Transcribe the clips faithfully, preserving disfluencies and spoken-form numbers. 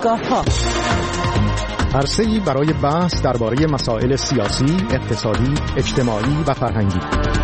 دیدگاه‌ها. عرصه‌ای برای بحث درباره مسائل سیاسی، اقتصادی، اجتماعی و فرهنگی.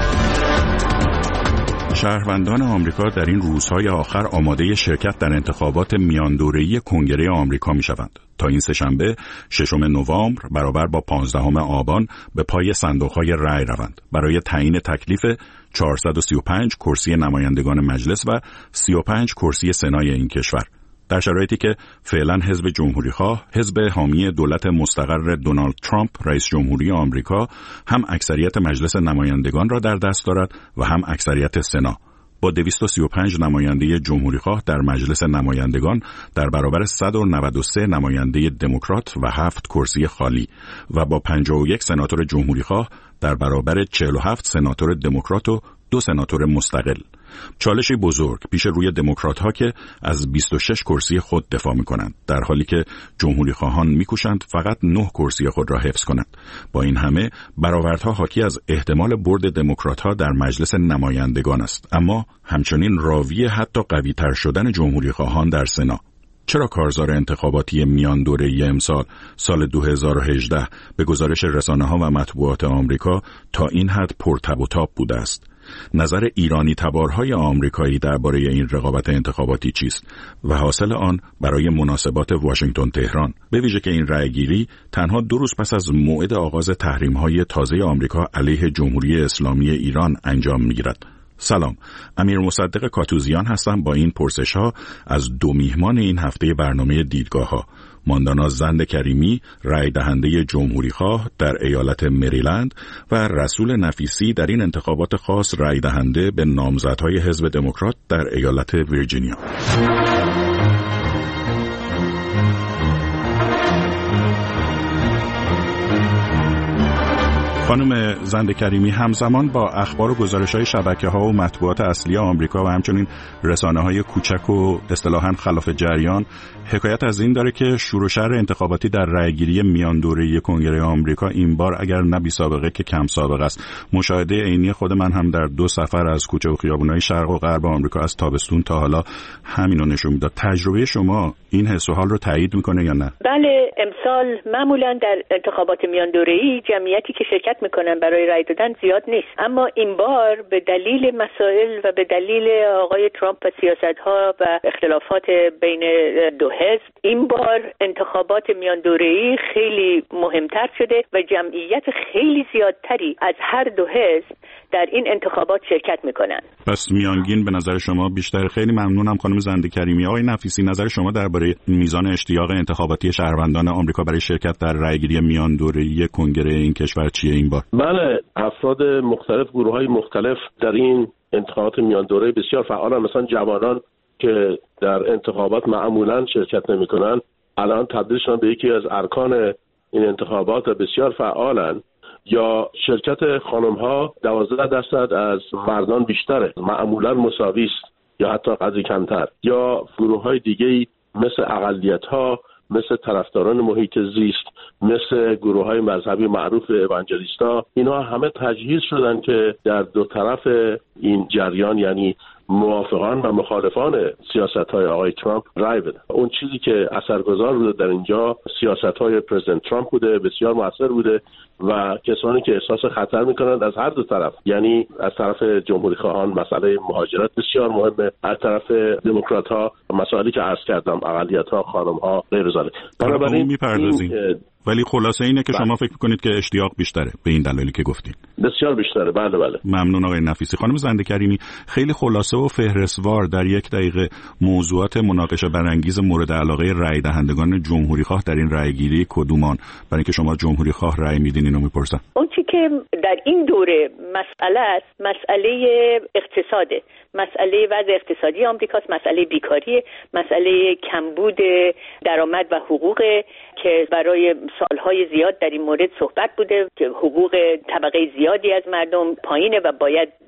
شهروندان آمریکا در این روزهای آخر آماده شرکت در انتخابات میاندوره‌ای کنگره آمریکا می‌شوند. تا این سه‌شنبه ششم نوامبر برابر با پانزدهم آبان به پای صندوق‌های رأی روند برای تعیین تکلیف چهارصد و سی و پنج کرسی نمایندگان مجلس و سی و پنج کرسی سنای این کشور. در شرایطی که فعلا حزب جمهوری‌خواه، حزب حامی دولت مستقر دونالد ترامپ رئیس جمهوری آمریکا، هم اکثریت مجلس نمایندگان را در دست دارد و هم اکثریت سنا، با دویست و سی و پنج نماینده جمهوری‌خواه در مجلس نمایندگان در برابر صد و نود و سه نماینده دموکرات و هفت کرسی خالی و با پنجاه و یک سناتور جمهوری‌خواه در برابر چهل و هفت سناتور دموکرات و دو سناتور مستقل. چالشی بزرگ پیش روی دموکرات‌ها که از بیست و شش کرسی خود دفاع می‌کنند، در حالی که جمهوری‌خواهان می‌کوشند فقط نه کرسی خود را حفظ کنند. با این همه برآوردها حاکی از احتمال برد دموکرات‌ها در مجلس نمایندگان است، اما همچنین راوی حتی قوی‌تر شدن جمهوری‌خواهان در سنا. چرا کارزار انتخاباتی میان دوره‌ای امسال سال دو هزار و هجده به گزارش رسانه‌ها و مطبوعات آمریکا تا این حد پرتب و تاب بوده است؟ نظر ایرانی تبارهای آمریکایی درباره این رقابت انتخاباتی چیست و حاصل آن برای مناسبات واشنگتن تهران، به ویژه که این رأیگیری تنها دو روز پس از موعد آغاز تحریم‌های تازه آمریکا علیه جمهوری اسلامی ایران انجام می‌گیرد؟ سلام، امیر مصدق کاتوزیان هستم با این پرسش‌ها از دو میهمان این هفته برنامه دیدگاه‌ها: ماندانا زند کریمی، رای دهنده جمهوری‌خواه در ایالت مریلند، و رسول نفیسی در این انتخابات خاص رای دهنده به نامزدهای حزب دموکرات در ایالت ویرجینیا. خانم زند کریمی، همزمان با اخبار و گزارش‌های شبکه‌ها و مطبوعات اصلی آمریکا و همچنین رسانه‌های کوچک و اصطلاحاً خلاف جریان حکایت از این داره که شور و شر انتخاباتی در رأیگیری میان دوره‌ای کنگره آمریکا این بار اگر نه بی سابقه که کم سابقه است. مشاهده عینی خود من هم در دو سفر از کوچه و خیابون‌های شرق و غرب آمریکا از تابستون تا حالا همینو نشون میداد. تجربه شما این حس و حال رو تایید میکنه یا نه؟ بله، امسال معمولاً در انتخابات میان دوره‌ای جمعیتی که شرکت میکنن برای رای دادن زیاد نیست، اما این بار به دلیل مسائل و به دلیل آقای ترامپ و سیاست‌ها و اختلافات بین دو حزب، این بار انتخابات میان دوره‌ای خیلی مهمتر شده و جمعیت خیلی زیادتری از هر دو حزب در این انتخابات شرکت میکنن. پس میانگین به نظر شما بیشتر. خیلی ممنونم خانم زند کریمی. آقای نفیسی، نظر شما درباره میزان اشتیاق انتخاباتی شهروندان آمریکا برای شرکت در رأیگیری میان دوره‌ای کنگره این کشور چیه این بار؟ بله، افراد مختلف، گروه‌های مختلف در این انتخابات میان دوره‌ای بسیار فعالن. مثلا جوانان که در انتخابات معمولاً شرکت نمی‌کنن الان تبدیل شدن به یکی از ارکان این انتخابات و بسیار فعالن. یا شرکت خانم‌ها دوازده درصد از مردان بیشتره، معمولاً مساوی است یا حتی قدری کمتر. یا گروه‌های دیگه‌ای مثل اقلیت‌ها، مثل طرفداران محیط زیست، مثل گروه‌های مذهبی معروف اوانجلیستا، اینها همه تجهیز شدن که در دو طرف این جریان، یعنی موافقان و مخالفان سیاست‌های آقای ترامپ رای بدن. اون چیزی که اثرگذار بوده در اینجا سیاست‌های پرزیدنت ترامپ بوده، بسیار مؤثر بوده و کسانی که احساس خطر می‌کنند از هر دو طرف، یعنی از طرف جمهوری‌خواهان مسئله مهاجرت بسیار مهمه، از طرف دموکرات‌ها مسائلی که عرض کردم، اقلیت‌ها، خانم‌ها، غیر ذلک. بنابراین می‌پردازیم، ولی خلاصه اینه که بله. شما فکر می‌کنید که اشتیاق بیشتره به این دلایلی که گفتین؟ بسیار بیشتره. بله بله. ممنون آقای نفیسی. خانم زند کریمی، خیلی خلاصه و فهرستوار در یک دقیقه موضوعات مناقشه برانگیز مورد علاقه رای دهندگان جمهوری‌خواه در این رایگیری کدومان؟ برای اینکه شما جمهوری‌خواه رای میدین اینو میپرسم. اون چیزی که در این دوره مسئله است، مسئله اقتصاده، مسئله وضع اقتصادی آمریکاست، مسئله بیکاری، مسئله کمبود درآمد و حقوق که برای سالهای زیاد در این مورد صحبت بوده که حقوق طبقه زیادی از مردم پایینه و باید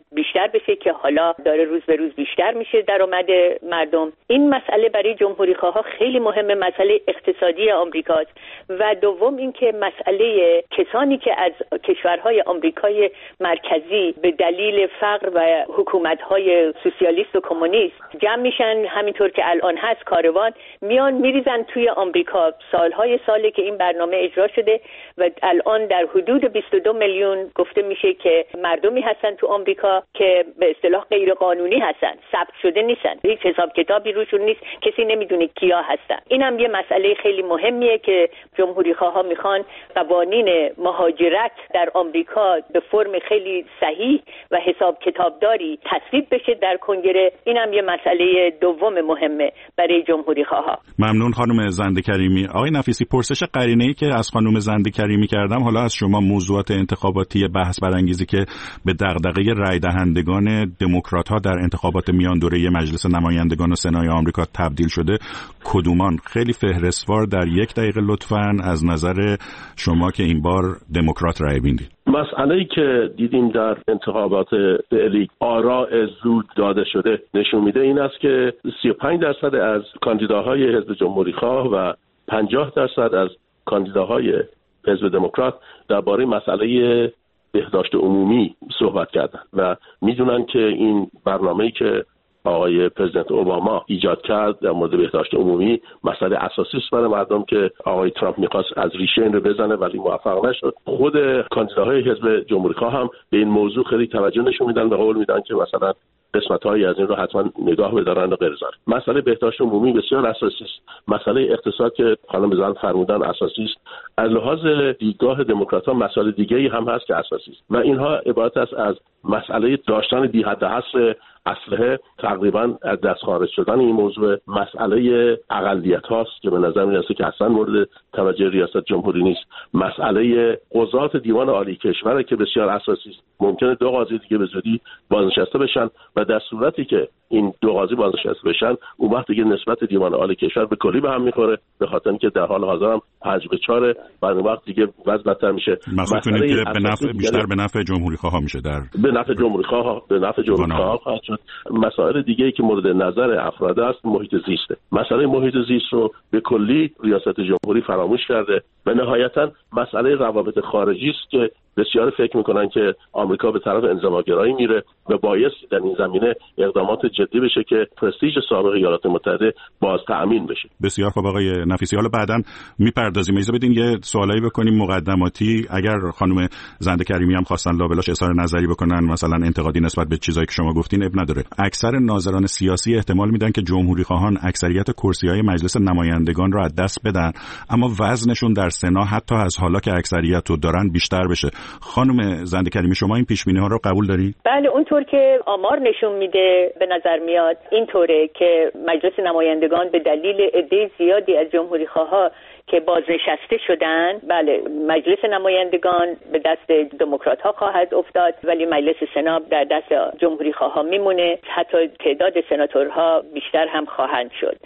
بیشتر بشه که حالا داره روز به روز بیشتر میشه درآمد مردم. این مسئله برای جمهوری خواها خیلی مهمه، مسئله اقتصادی آمریکاست. و دوم اینکه مسئله کسانی که از کشورهای آمریکای مرکزی به دلیل فقر و حکومت‌های سوسیالیست و کمونیست جمع میشن، همینطور که الان هست کاروان، میان میریزن توی آمریکا. سالهای سالی که این برنامه اجرا شده و الان در حدود بیست و دو میلیون گفته میشه که مردمی هستن تو آمریکا که به اصطلاح غیر قانونی هستن، ثبت شده نیستن، هیچ حساب کتابی روشون نیست، کسی نمیدونه کیا هستن. این هم یه مسئله خیلی مهمیه که جمهوری خواها میخوان قوانین مهاجرت در آمریکا به فرم خیلی صحیح و حساب کتابداری تصویب بشه در کنگره. این هم یه مسئله دوم مهمه برای جمهوری خواها. ممنون خانم زنده کریمی. آقای نفیسی، پرسش قرینه‌ای که از خانم زنده کریمی کردم، حالا از شما موضوعات انتخاباتی بحث برانگیزی که به دغدغه رای دهندگان دموکرات‌ها در انتخابات میان دوره مجلس نمایندگان و سنای آمریکا تبدیل شده کدومان؟ خیلی فهرستوار در یک دقیقه لطفاً از نظر شما که این بار دموکرات رای میدید. مسئله‌ای که دیدیم در انتخابات فعلی آراء زود داده شده نشون میده این است که سی و پنج درصد از کاندیداهای حزب جمهوری‌خواه و پنجاه درصد از کاندیداهای حزب دموکرات درباره مسئله بهداشت عمومی صحبت کردن و میدونن که این برنامه‌ای که آقای پرزیدنت اوباما ایجاد کرد در مورد بهداشت عمومی مسئله اساسی است برای مردم که آقای ترامپ می‌خواست از ریشه این رو بزنه ولی موفق نشد. خود کاندیداهای حزب جمهوری‌خواه هم به این موضوع خیلی توجه نشون میدن و قول میدن که مثلا قسمت‌هایی از این رو حتما نگاه بدارن و غیر ذلک. مسئله بهداشت عمومی بسیار اساسی است. مسئله اقتصاد که خانم زند فرمودن اساسی است. از لحاظ دیدگاه دموکرات‌ها مسائل دیگه‌ای هم هست که اساسی است و اینها عبارت است از مسئله داشتن بی حد حصر اسلحه، تقریبا از دست خارج شدن این موضوع، مسئله اقلیت هاست که به نظر میاد که اصلا مورد توجه ریاست جمهوری نیست، مسئله قضات دیوان عالی کشور که بسیار اساسی است. ممکنه دو قاضی دیگه به زودی بازنشسته بشن و در صورتی که این دو قاضی بازنشسته بشن اون وقت دیگه نسبت دیوان عالی کشور به کلی به هم میخوره، به خاطر اینکه در حال حاضر هم پنج به چهار و اون وقت دیگه وضع بدتر میشه. مسئله که به نفع بیشتر به نفع جمهوری خواه میشه، در به نفع جمهوری خواه به نفع جمهوری خواه خواهد شد. مسائل دیگه‌ای که مورد نظر افراد است محیط زیسته. مسئله محیط زیست رو به کلی ریاست جمهوری فراموش کرده و نهایتاً مسئله روابط خارجی است که بسیار فکر میکنن که آمریکا به طرف انزماگرایی میره و باید در این زمینه اقدامات جدی بشه که پرستیژ سابق ایالات متحده باز تأمین بشه. بسیار خوب آقای نفیسی، حالا بعداً میپردازیم. اجازه بدین یه سوالایی بکنیم مقدماتی. اگر خانم زنده کریمی هم خواستن لابلاش اظهار نظری بکنن، مثلا انتقادی نسبت به چیزایی که شما گفتین، اب نداره. اکثر ناظران سیاسی احتمال میدن که جمهوری خواهان اکثریت کرسی‌های مجلس نمایندگان رو از دست بدن، اما وزنشون در سنا حتی از حالا که اکثریت رو دارن بیشتر بشه. خانم زنده کریمی، شما این پیش‌بینی ها رو قبول دارید؟ بله، اونطور که آمار نشون میده به نظر میاد اینطوره که مجلس نمایندگان به دلیل عده زیادی از جمهوری خواها که بازنشسته شدن، بله مجلس نمایندگان به دست دموکرات ها خواهد افتاد ولی مجلس سنا در دست جمهوری خواها میمونه، حتی تعداد سناتورها بیشتر هم خواهند شد.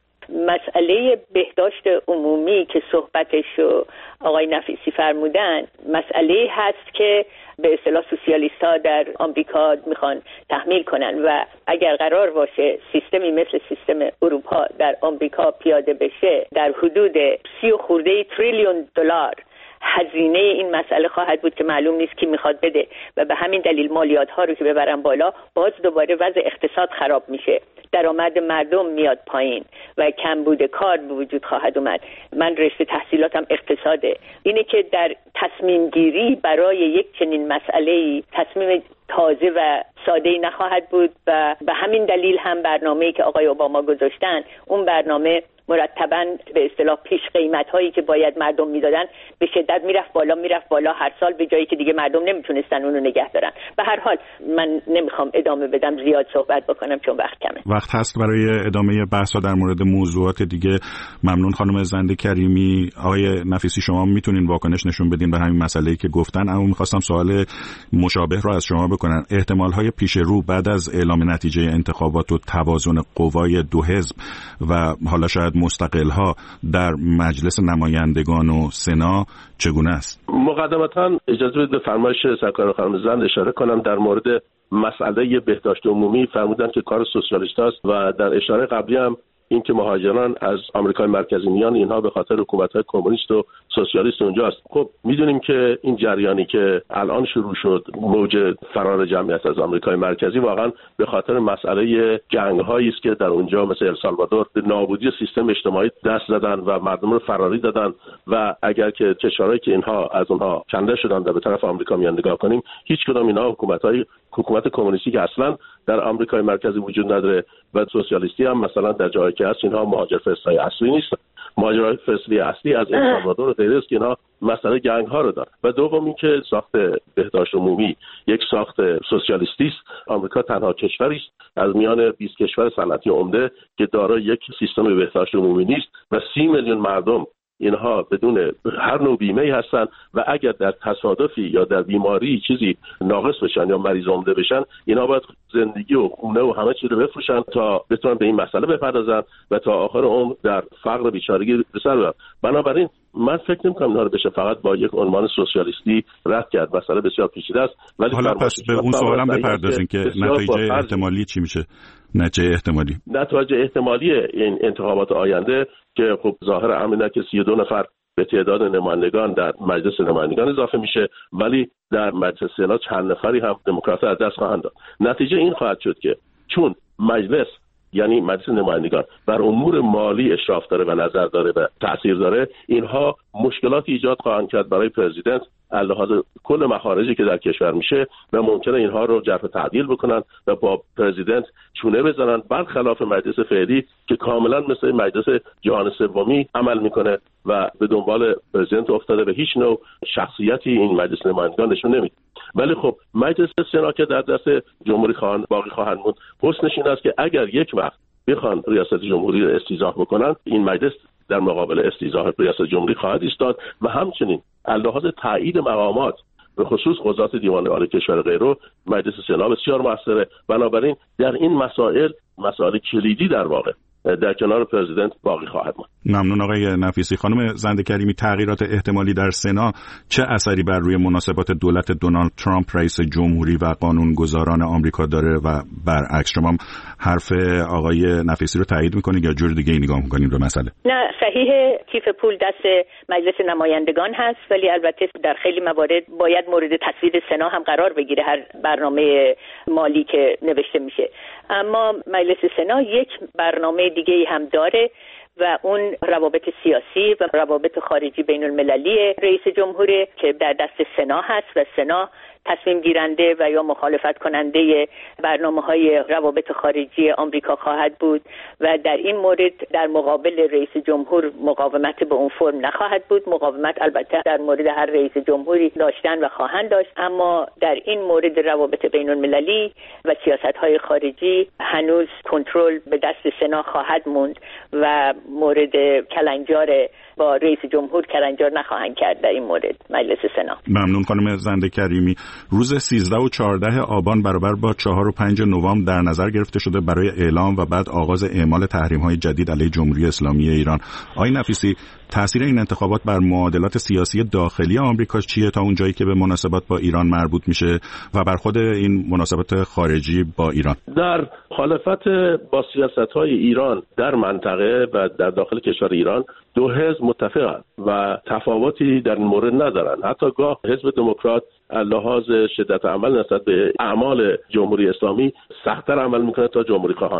مسئله بهداشت عمومی که صحبتشو آقای نفیسی فرمودن مسئله هست که به اصطلاح سوسیالیست ها در آمریکا میخوان تحمیل کنن و اگر قرار باشه سیستمی مثل سیستم اروپا در آمریکا پیاده بشه در حدود سی و خورده تریلیون دلار هزینه این مسئله خواهد بود که معلوم نیست کی میخواد بده و به همین دلیل مالیات ها رو که ببرن بالا باز دوباره وضع اقتصاد خراب میشه، درآمد مردم میاد پایین و کمبود کار به وجود خواهد اومد. من رشته تحصیلاتم اقتصاده. اینه که در تصمیم گیری برای یک چنین مسئله‌ای تصمیم تازه و ساده‌ای نخواهد بود و به همین دلیل هم برنامه‌ای که آقای اوباما گذاشتن، اون برنامه مرتباً به اصطلاح پیش قیمت هایی که باید مردم میدادن به شدت میرفت بالا میرفت بالا هر سال به جایی که دیگه مردم نمیتونستن اونو نگه دارن. به هر حال من نمیخوام ادامه بدم، زیاد صحبت بکنم چون وقت کمه. وقت هست برای ادامه بحث در مورد موضوعات دیگه. ممنون خانم زنده کریمی. آقای نفیسی، شما میتونین واکنش نشون بدین به همین مسئله‌ای که گفتن، اما میخواستم سوال مشابه رو از شما بکنم. احتمال های پیش رو بعد از اعلام نتیجه انتخابات و توازن قوای دو حزب و حالا شاید مستقل ها در مجلس نمایندگان و سنا چگونه است؟ مقدمتاً اجازه بدید به فرمایش سرکار خانم زند اشاره کنم در مورد مسئله بهداشت عمومی فرمودن که کار سوسیالیست است و در اشاره قبلی هم این که مهاجران از آمریکای مرکزی میان اینها به خاطر حکومت‌های کمونیست و سوسیالیست اونجاست. خب میدونیم که این جریانی که الان شروع شد، موج فرار جمعیت از آمریکای مرکزی، واقعا به خاطر مسئله جنگ‌هایی است که در اونجا مثل السالوادور به نابودی سیستم اجتماعی دست زدن و مردم رو فراری دادن و اگر که کشورهایی که اینها از اونها کنده شدن و به طرف آمریکا میان نگاه کنیم، هیچ کدام اینها حکومت‌های حکومت کمونیستی که اصلا در آمریکای مرکزی وجود نداره و سوسیالیستی هم مثلا در جایی که هست اینها مهاجر فرستای اصلی نیستن. مهاجر فرستای اصلی از السالوادور و غیره است که اینها مسئله گنگ ها رو دارن. و دوم اینکه ساخت بهداشت عمومی یک ساخت سوسیالیستی است. آمریکا تنها کشوری است از میان بیست کشور صنعتی عمده که دارای یک سیستم بهداشت عمومی نیست و سی میلیون مردم اینها بدون هر نوع بیمه هستن و اگر در تصادفی یا در بیماری چیزی ناقص بشن یا مریض عمده بشن، اینها باید زندگی و خونه و همه چیز رو بفروشن تا بتونن به این مسئله بپردازن و تا آخر عمر در فقر و بیچارگی به سر ببرن. بنابراین من فکر نمی‌کنم اینها رو بشه فقط با یک عنوان سوسیالیستی رد کرد. مسئله بسیار پیچیده است. ولی حالا پس به اون سوالم بپردازین که نتایج احتمالی چی میشه؟ نتیجه احتمالی نتایج احتمالی این انتخابات آینده که خب ظاهر امر که سی و دو نفر به تعداد نمایندگان در مجلس نمایندگان اضافه میشه، ولی در مجلس سنا چند نفری هم دموکرات‌ها از دست خواهند داد. نتیجه این خواهد شد که چون مجلس یعنی مجلس نمایندگان بر امور مالی اشراف داره و نظر داره و تأثیر داره، اینها مشکلاتی ایجاد خواهند کرد برای پرزیدنت از لحاظ کل مخارجی که در کشور میشه و ممکنه اینها رو جرف تعدیل بکنن و با پرزیدنت چونه بزنن، برخلاف مجلس فعلی که کاملا مثل مجلس جهان سومی عمل میکنه و به دنبال پرزیدنت افتاده و هیچ نوع شخصیتی این مجلس نمایندگان نشون نمیده. ولی خب مجلس سنا که در دست جمهوری خواهان باقی خواهند موند، حسنش این است که اگر یک وقت بخوان ریاست جمهوری رو استیضاح بکنن، این مجلس در مقابل استیضاح ریاست جمهوری خواهد ایستاد و همچنین لحاظ تایید مقامات به خصوص قضات دیوان عالی کشور غیره مجلس سنا بسیار موثره. بنابراین در این مسائل مسائل کلیدی در واقع در کنار پرزیدنت باقی خواهد ماند. ممنون آقای نفیسی. خانم زنده کریمی، تغییرات احتمالی در سنا چه اثری بر روی مناسبات دولت دونالد ترامپ رئیس جمهوری و قانونگذاران آمریکا داره و برعکس؟ شما حرف آقای نفیسی رو تایید میکنید یا جور دیگه نگاه میکنید به مسئله؟ نه، صحیح، کیف پول دست مجلس نمایندگان هست، ولی البته در خیلی موارد باید مورد تصویب سنا هم قرار بگیره هر برنامه مالی که نوشته میشه. اما مجلس سنا یک برنامه دیگه هم داره و اون روابط سیاسی و روابط خارجی بین المللی رئیس جمهوری که در دست سنا هست و سنا تصمیم گیرنده و یا مخالفت کننده برنامه‌های روابط خارجی آمریکا خواهد بود و در این مورد در مقابل رئیس جمهور مقاومت به اون فرم نخواهد بود. مقاومت البته در مورد هر رئیس جمهوری داشتن و خواهند داشت، اما در این مورد روابط بین المللی و سیاست‌های خارجی هنوز کنترل به دست سنا خواهد موند و مورد کلنجار با رئیس جمهور کلنجار نخواهند کرد در این مورد مجلس سنا. ممنون خانم زنده کریمی. روز سیزده و چهارده آبان برابر با چهار و پنج نوامبر در نظر گرفته شده برای اعلام و بعد آغاز اعمال تحریم‌های جدید علیه جمهوری اسلامی ایران. آقای نفیسی، تأثیر این انتخابات بر معادلات سیاسی داخلی آمریکا چیه تا اونجایی که به مناسبات با ایران مربوط میشه و بر خود این مناسبات خارجی با ایران؟ در مخالفت با سیاست‌های ایران در منطقه و در داخل کشور ایران دو حزب متفقند و تفاوتی در این مورد ندارند. حتی گاه حزب دموکرات لحاظ شدت عمل نسبت به اعمال جمهوری اسلامی سخت‌تر عمل میکنه تا جمهوری خواهان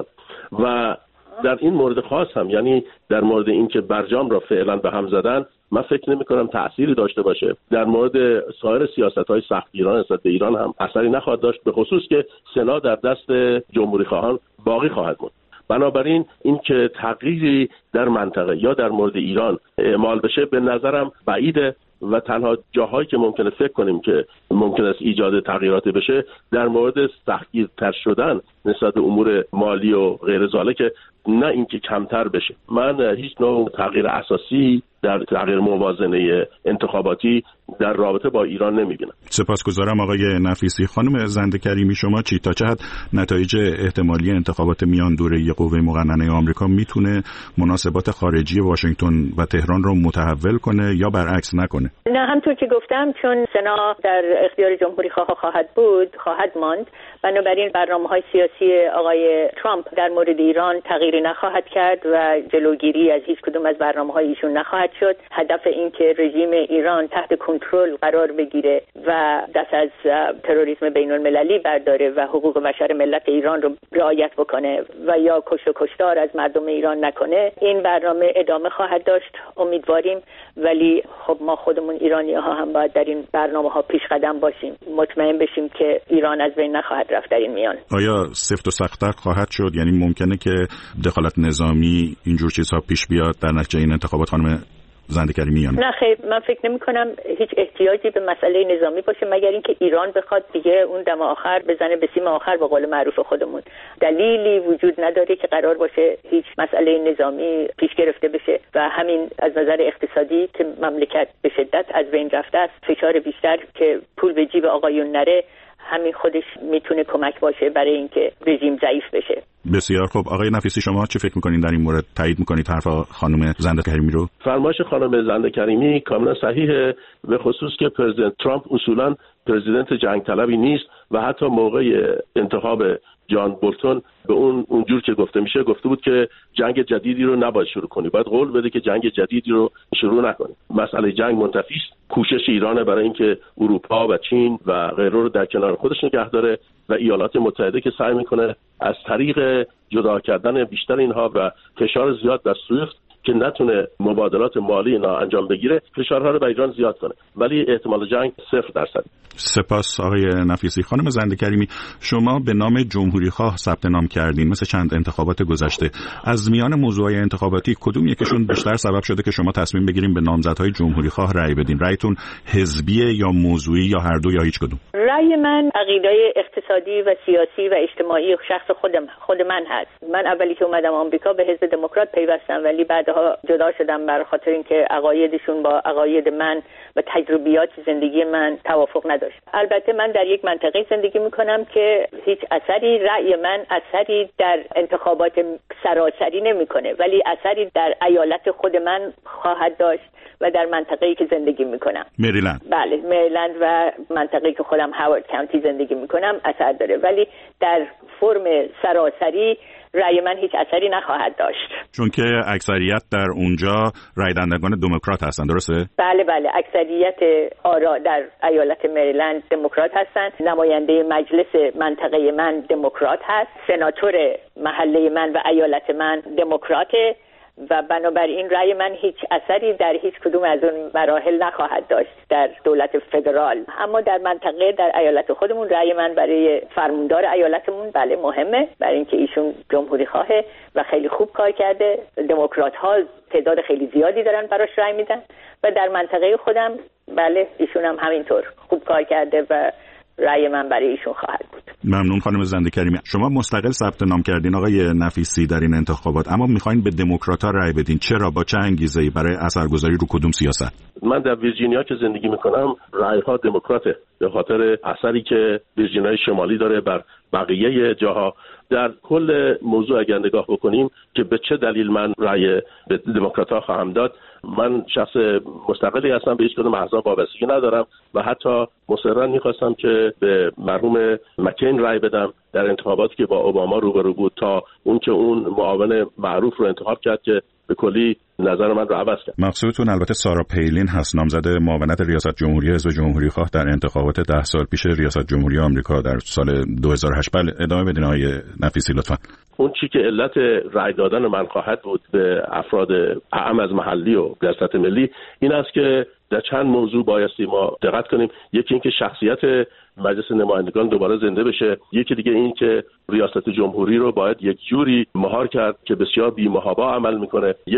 و در این مورد خاص هم، یعنی در مورد این که برجام را فعلا به هم زدن، من فکر نمی کنم تأثیری داشته باشه. در مورد سایر سیاست‌های سخت ایران نسبت به ایران هم اثری نخواهد داشت، به خصوص که سنا در دست جمهوری خواهان باقی خواهد موند. بنابراین این که تغییری در منطقه یا در مورد ایران اعمال بشه به نظرم بعیده و تنها جاهایی که ممکنه فکر کنیم که ممکن است ایجاد تغییراتی بشه در مورد سختگیرتر شدن نسبت به امور مالی و غیر ذالک، نه اینکه کمتر بشه. من هیچ نوع تغییر اساسی در تغییر موازنه انتخاباتی در رابطه با ایران نمیبینم. سپاسگزارم آقای نفیسی. خانم زنده کریمی، شما چی تا چه حد نتایج احتمالی انتخابات میان دوره‌ای قوه مقننه آمریکا میتونه مناسبات خارجی واشنگتن و تهران رو متحول کنه یا برعکس نکنه؟ نه، همونطور که گفتم چون سنا در اختیار جمهوری خواه خواهد بود خواهد ماند، بنابراین برنامه‌های سیاسی آقای ترامپ در مورد ایران تغییری نخواهد کرد و جلوگیری از هیچ کدوم از برنامه‌های ایشون نخواهد شد. هدف این که رژیم ایران تحت کنترل قرار بگیره و دست از تروریسم بین‌المللی برداره و حقوق بشر ملت ایران رو رعایت بکنه و یا کشت و کشتار از مردم ایران نکنه، این برنامه ادامه خواهد داشت امیدواریم. ولی خب ما خودمون ایرانی‌ها هم باید در این برنامه‌ها پیش قدم باشیم، مطمئن بشیم که ایران از بین نخواهد رفت در این میان. آیا سفت و سخت‌تر خواهد شد؟ یعنی ممکنه که دخالت نظامی اینجور چیزها پیش بیاد در نتیجه این انتخابات خانم زنده کریمی یا نه؟ نه خیر، من فکر نمی کنم هیچ احتیاجی به مسئله نظامی باشه مگر اینکه ایران بخواد دیگه اون دم آخر بزنه به سیم آخر به قول معروف خودمون. دلیلی وجود نداره که قرار باشه هیچ مسئله نظامی پیش گرفته بشه و همین از نظر اقتصادی که مملکت به شدت از بین رفته است، فشار بیشتر که پول به جیب آقایون نره، همین خودش میتونه کمک باشه برای اینکه رژیم ضعیف بشه. بسیار خوب. آقای نفیسی، شما چه فکر میکنین در این مورد؟ تایید میکنید حرف خانم زنده کریمی رو؟ فرمایش خانم زنده کریمی کاملا صحیحه، به خصوص که پرزیدنت ترامپ اصولا پرزیدنت جنگ طلبی نیست و حتی موقع انتخاب جان بولتون به اون اونجور که گفته میشه گفته بود که جنگ جدیدی رو نباید شروع کنی، باید قول بده که جنگ جدیدی رو شروع نکنی. مسئله جنگ منتفی است. کوشش ایرانه برای اینکه اروپا و چین و غیره رو در کنار خودش نگه داره و ایالات متحده که سعی میکنه از طریق جدا کردن بیشتر اینها و فشار زیاد بر سویفت که نتونه مبادلات مالی اینا انجام بگیره، فشارها رو به ایران زیاد کنه، ولی احتمال جنگ صفر درصد. سپاس آقای نفیسی. خانم زنده کریمی، شما به نام جمهوری خواه ثبت نام کردین مثل چند انتخابات گذشته. از میان موضوعات انتخاباتی کدوم یکیشون بیشتر سبب شده که شما تصمیم بگیریم به نامزدهای جمهوری خواه رأی بدین؟ رأیتون حزبیه یا موضوعی یا هر دو یا هیچ کدوم؟ رأی من عقیده اقتصادی و سیاسی و اجتماعی شخص خودم خود من هست. من اولی که اومدم آمریکا به حزب دموکرات پیوستم، ولی بعدها جدا شدم برای خاطر اینکه عقایدشون با عقاید من و تجربیات زندگی من توافق نداشت. البته من در یک منطقه زندگی میکنم که هیچ اثری رأی من اثری در انتخابات سراسری نمیکنه، ولی اثری در ایالت خود من خواهد داشت و در منطقه‌ای که زندگی میکنم. مریلند. بله، مریلند و منطقه‌ای که خودم هاوارد کانتی زندگی میکنم اثر داره، ولی در فرم سراسری رأی من هیچ اثری نخواهد داشت. چون که اکثریت در اونجا رأی دهندگان دموکرات هستن، درسته؟ بله بله، اکثریت آرا در ایالت مریلند دموکرات هستن. نماینده مجلس منطقه من دموکرات هست. سناتور محله من و ایالت من دموکراته و بنابراین رأی من هیچ اثری در هیچ کدوم از اون مراحل نخواهد داشت در دولت فدرال. اما در منطقه در ایالت خودمون رأی من برای فرماندار ایالتمون بله مهمه، برای اینکه ایشون جمهوری خواهه و خیلی خوب کار کرده. دموکرات ها تعداد خیلی زیادی دارن براش رأی میدن و در منطقه خودم بله ایشون هم همینطور خوب کار کرده و رأی من برای ایشون خواهد بود. ممنون خانم زنده کریمی. شما مستقل ثبت نام کردین آقای نفیسی در این انتخابات، اما میخواین به دموکرات‌ها رأی بدین. چرا؟ با چه انگیزه‌ای؟ برای اثرگذاری رو کدوم سیاست؟ من در ویرجینیا که زندگی میکنم رأی‌ها دموکراته به خاطر اثری که ویرجینیای شمالی داره بر بقیه جاها. در کل موضوع اگر نگاه بکنیم که به چه دلیل من رأی به دموکرات‌ها خواهم داد، من شخص مستقلی هستم، به هیچ کدوم احزاب وابستگی ندارم و حتی مصرا می‌خواستم که به مرحوم مکین رأی بدم در انتخاباتی که با اوباما روبرو بود تا اون که اون معاون معروف رو انتخاب کرد که به کلی نظر من رو عوض کرد. مقصودتون البته سارا پیلین هست، نامزد معاونت ریاست جمهوری حزب جمهوری خواه در انتخابات ده سال پیش ریاست جمهوری آمریکا در سال دو هزار و هشت. بله ادامه بدین آقای نفیسی لطفا. اون چی که علت رأی دادن من خواهد بود به افراد اعم از محلی و در سطح ملی این است که در چند موضوع بایستی ما دقت کنیم. یکی اینکه شخصیت مجلس نمایندگان دوباره زنده بشه، یکی دیگه این که ریاست جمهوری رو باید یک جوری مهار کرد که بسیار بی‌محابا عمل میکنه، یکی دیگه این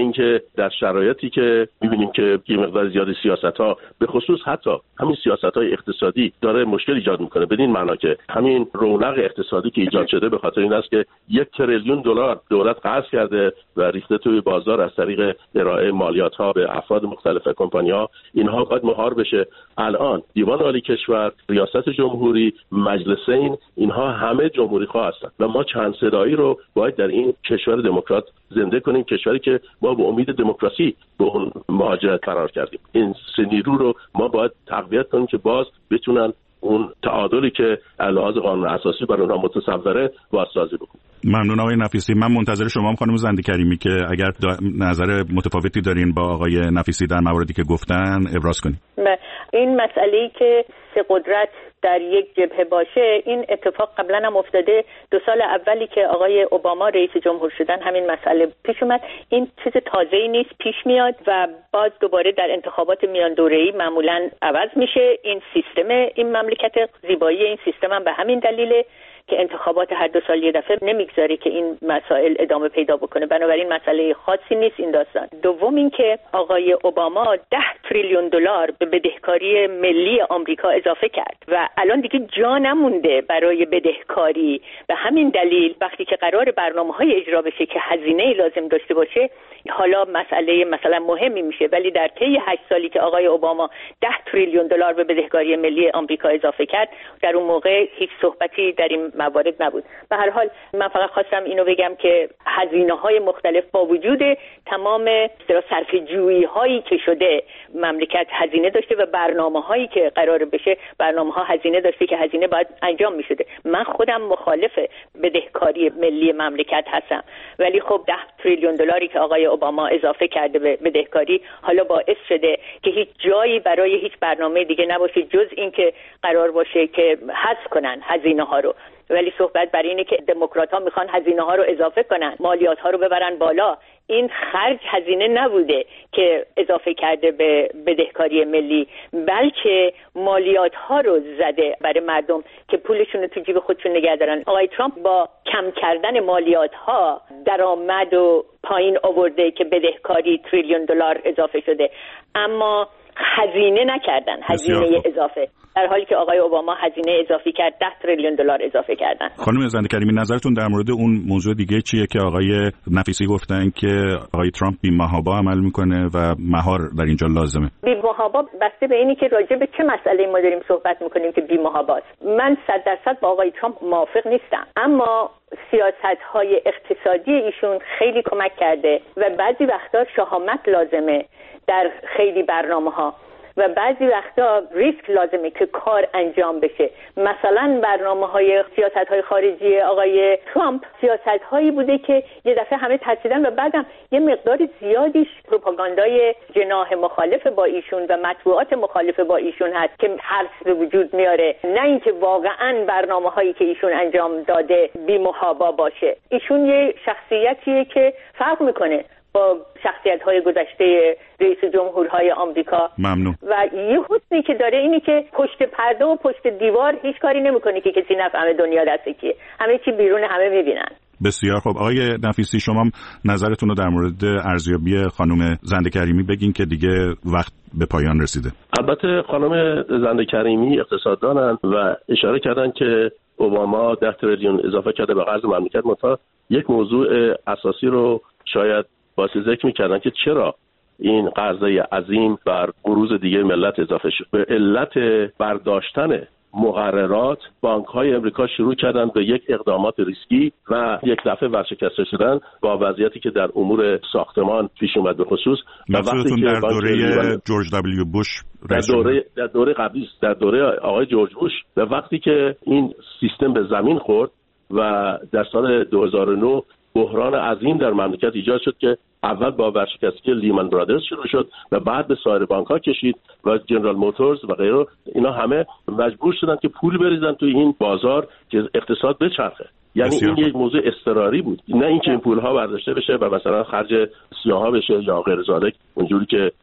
اینکه در شرایطی که می‌بینیم که یه مقدار زیادی سیاست‌ها به خصوص حتی همین سیاست‌های اقتصادی داره مشکل ایجاد می‌کنه، بدین معنا که همین رونق اقتصادی که ایجاد شده به خاطر این است که یک تریلیون دلار دولت قرض کرده و ریخته توی بازار از طریق ارائه مالیات‌ها به افراد مختلف کمپانی‌ها. اینها باید مهار بشه. الان دیوان عالی کشور، ریاست جمهوری، مجلسین، اینها همه جمهوری خواه هستند و ما چند صدایی رو باید در این کشور دموکرات زنده کنیم، کشوری که ما به امید دموکراسی به اون مهاجرت قرار کردیم. این سه نیرو رو ما باید تقویت کنیم که باز بتونن اون تعادلی که لحاظ قانون اساسی برای اونها متصوره بازسازی بکنیم. ممنون آقای نفیسی. من منتظر شما هم خانم زنده کریمی که اگر نظر متفاوتی دارین با آقای نفیسی در مواردی که گفتن ابراز کنید. این مسئله‌ای که سه قدرت در یک جبهه باشه، این اتفاق قبلا هم افتاده. دو سال اولی که آقای اوباما رئیس جمهور شدن همین مسئله پیش اومد. این چیز تازه‌ای نیست، پیش میاد و باز دوباره در انتخابات میان دوره‌ای معمولاً عوض میشه این سیستم این مملکت. زیبایی این سیستم هم به همین دلیله که انتخابات هر دو سال یه دفعه نمیگذاره که این مسائل ادامه پیدا بکنه. بنابراین مسئله خاصی نیست این داستان. دوم این که آقای اوباما ده تریلیون دلار به بدهکاری ملی آمریکا اضافه کرد و الان دیگه جا نمونده برای بدهکاری. به همین دلیل وقتی که قرار برنامه‌های اجرا بشه که هزینه لازم داشته باشه، حالا مسئله مثلا مهمی میشه، ولی در طی هشت سالی که آقای اوباما ده تریلیون دلار به بدهکاری ملی آمریکا اضافه کرد، در اون موقع هیچ صحبتی در این موارد نبود. به هر حال من فقط خواستم اینو بگم که هزینه‌های مختلف با وجود تمام صرفه‌جویی‌هایی که شده، مملکت هزینه داشته و برنامه‌هایی که قرار بشه برنامه‌ها هزینه داشته که هزینه باید انجام می‌شده. من خودم مخالف بدهکاری ملی مملکت هستم، ولی خب ده تریلیون دلاری که آقای اوباما اضافه کرده به بدهکاری حالا باعث شده که هیچ جایی برای هیچ برنامه دیگه نباشه جز اینکه قرار باشه که حذف کنن هزینه‌ها رو. ولی صحبت بر اینه که دموکرات‌ها میخوان هزینه‌ها رو اضافه کنن، مالیات‌ها رو ببرن بالا. این خرج هزینه نبوده که اضافه کرده به بدهکاری ملی، بلکه مالیات‌ها رو زده برای مردم که پولشون رو تو جیب خودشون نگه دارن. آقای ترامپ با کم کردن مالیات‌ها درآمد و پایین آورده که بدهکاری تریلیون دلار اضافه شده، اما هزینه نکردن، هزینه اضافه، در حالی که آقای اوباما هزینه اضافی کرد، ده تریلیون دلار اضافه کردن. خانم زنده کریمی، نظرتون در مورد اون موضوع دیگه چیه که آقای نفیسی گفتن که آقای ترامپ بی‌محابا عمل میکنه و مهار در اینجا لازمه؟ بی‌محابا بسته به اینی که راجع به چه مسئله ما داریم صحبت میکنیم که بی‌محاباست. من صد درصد با آقای ترامپ موافق نیستم، اما سیاست‌های اقتصادی ایشون خیلی کمک کرده و بعضی وقتا شهامت لازمه در خیلی برنامه‌ها و بعضی وقتا ریسک لازمه که کار انجام بشه. مثلا برنامه‌های سیاست‌های خارجی آقای ترامپ سیاست‌هایی بوده که یه دفعه همه ترسیدن و بعدم یه مقدار زیادیش پروپاگاندای جناح مخالف با ایشون و مطبوعات مخالف با ایشون هست که ترس به وجود میاره، نه اینکه واقعاً برنامه‌هایی که ایشون انجام داده بی‌محابا باشه. ایشون یه شخصیتیه که فرق میکنه با شخصیت‌های گذشته رئیس جمهورهای آمریکا. ممنون. و یه حسنی که داره اینی که پشت پرده و پشت دیوار هیچ کاری نمی‌کنه که کسی نفهمه دنیا دست کیه. همه چی بیرون، همه می‌بینن. بسیار خوب. آقای نفیسی، شما نظرتون رو در مورد ارزیابی خانم زنده کریمی بگین که دیگه وقت به پایان رسیده. البته خانم زنده کریمی اقتصاددانن و اشاره کردن که اوباما ده تریلیون اضافه کرده به قرض مملکت. مثلا یک موضوع اساسی رو شاید واسه ذکر می‌کردن که چرا این قرضه عظیم بر قروض دیگه ملت اضافه شد. به علت برداشتن مقررات بانک‌های امریکا شروع کردن به یک اقدامات ریسکی و یک دفعه ورشکسته شدن با وضعیتی که در امور ساختمان پیش اومد. به خصوص وقتی در دوره جورج دبلیو بوش در دوره در دوره قبلی در دوره آقای جورج بوش و وقتی که این سیستم به زمین خورد و در سال دو هزار و نه بحران عظیم در مملکت ایجاد شد که اول با ورشکستگی لیمن برادرز شروع شد و بعد به سایر بانک‌ها کشید و جنرال موتورز و غیره. اینا همه مجبور شدن که پول بریزن توی این بازار که اقتصاد بچرخه. یعنی این یک موضوع اضطراری بود، نه اینکه این پول‌ها برداشته بشه و مثلا خرج سیاها بشه یا غیر ذالک اونجوری که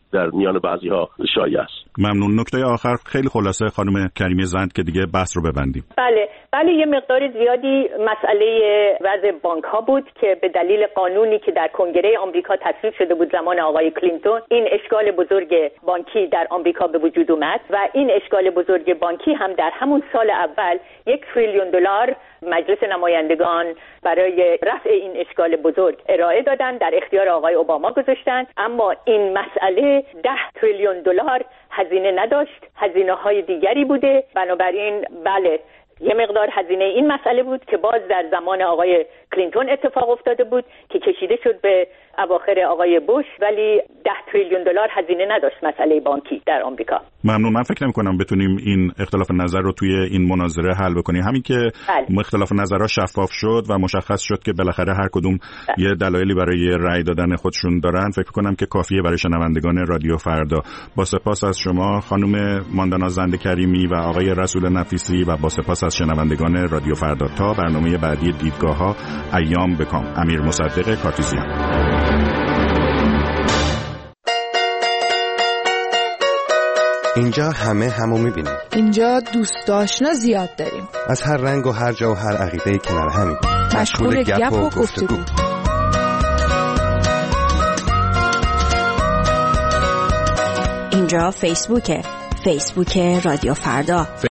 در میان بعضی‌ها شایع است. ممنون. نکته آخر خیلی خلاصه خانم کریمی زند که دیگه بحث رو ببندیم. بله بله یه مقدار زیادی مسئله وضع بانک ها بود که به دلیل قانونی که در کنگره آمریکا تصویب شده بود زمان آقای کلینتون، این اشکال بزرگ بانکی در آمریکا به وجود اومد و این اشکال بزرگ بانکی هم در همون سال اول یک تریلیون دلار مجلس نمایندگان برای رفع این اشکال بزرگ ارائه دادن، در اختیار آقای اوباما گذاشتن. اما این مسئله ده تریلیون دلار هزینه نداشت، هزینه های دیگری بوده. بنابراین بله یه مقدار هزینه این مسئله بود که باز در زمان آقای کلینتون اتفاق افتاده بود که کشیده شد به اواخر آقای بوش، ولی ده تریلیون دلار هزینه نداشت مسئله بانکی در آمریکا. ممنون. من فکر نمی‌کنم بتونیم این اختلاف نظر رو توی این مناظره حل بکنیم. همین که بله. اختلاف نظرها شفاف شد و مشخص شد که بالاخره هر کدوم بله. یه دلایلی برای رأی دادن خودشون دارن، فکر کنم که کافیه برای شنوندگان رادیو فردا. با سپاس از شما خانم ماندانا زند کریمی و آقای رسول نفیسی و با سپاس از شنوندگان رادیو فردا. تا برنامه بعدی دیدگاه‌ها، ایام بکام. امیر مصدق کارتیزیان. اینجا همه همو میبینیم. اینجا دوست آشنا زیاد داریم. از هر رنگ و هر جا و هر عقیده‌ای کنار همیم. مشغول گپ و گفتگو. اینجا فیسبوکه. فیسبوک رادیو فردا.